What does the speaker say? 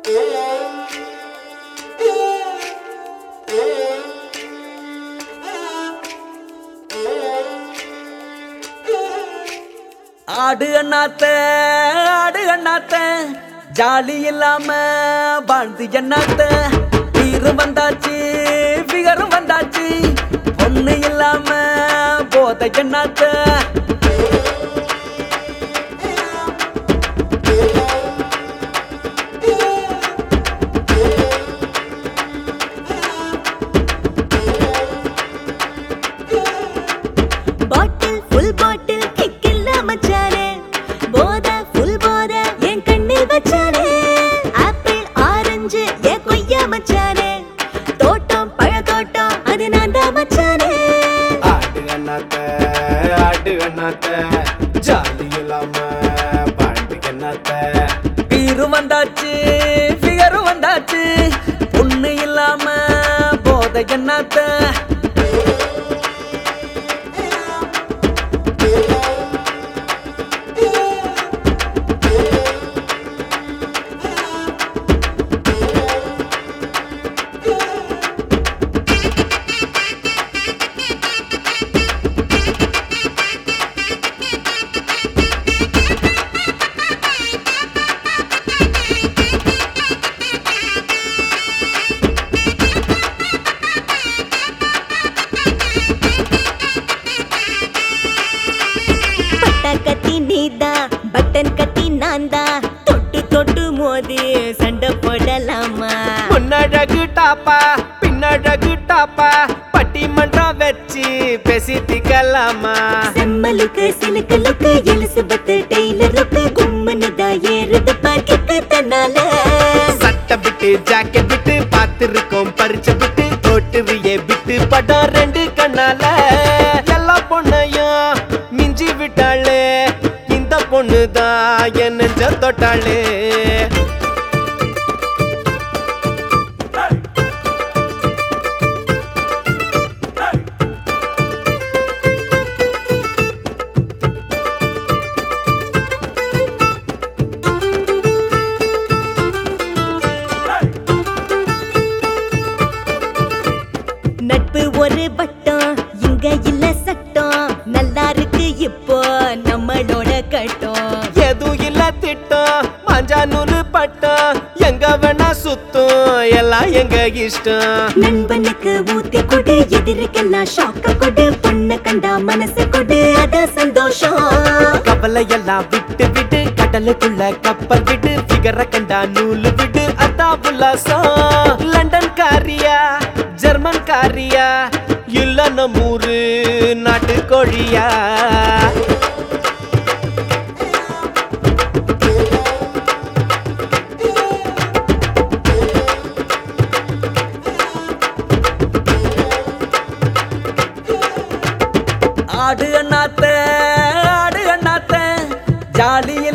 ஆடு அண்ணாத்த ஜாலி இல்லாம வாழ்ந்து எண்ணாத்த வீரும் வந்தாச்சு பிகரும் வந்தாச்சு ஒண்ணு இல்லாம போத எண்ணாத்த வீரும் வந்தாச்சு பிகரும் வந்தாச்சு ஒண்ணு இல்லாம போத எண்ணாத்த பட்டன் கட்டி நான்தா தொட்டு தொட்டு மோதி சண்டை போடலாமா முன்னழகு டாப்பா பின்னழகு டாப்பா பட்டிமன்றம் வச்சு பேசிக்கலாமா செம்மலுக்கு சிலுக்கு எலிசபெத் டெய்லருக்கு கும்மனுதா ஏறுது பார்க்க தன்னால சட்டை விட்டு ஜாக்கெட் விட்டு பார்த்திருக்கோம் பறிச்ச விட்டு தோட்டுவியே விட்டு படம் ரெண்டு கண்ணால எல்லா பொண்ணையும் மிஞ்சி விட்டாளே பொண்ணுதான் என் நெஞ்ச தொட்டாளே நட்பு ஒரு வட்டம் இங்க இல்ல சட்டம் நல்லா இருக்கு இப்போ நம்மளோட கட்டம் எதுவும் இல்ல திட்டம் மஞ்சா நூலு பட்டம் எங்க வேணா சுத்தம் எல்லாம் எங்க இஷ்டம் நண்பனுக்கு ஊத்தி கொடு எதிர்க்கெல்லாம் ஷாக்க கொடு பொண்ணு கண்டா மனசு கொடு அத சந்தோஷம் கவலை எல்லாம் விட்டு விட்டு கடலுக்குள்ள கப்பல் விட்டு பிகர கண்டா நூலு விட்டு அதான் உல்லாசம் லண்டன் காரியா ஜெர்மன் காரியா இல்ல நம்மூரு நாட்டு கோழியா ஆடு அண்ணாத்த ஜாலி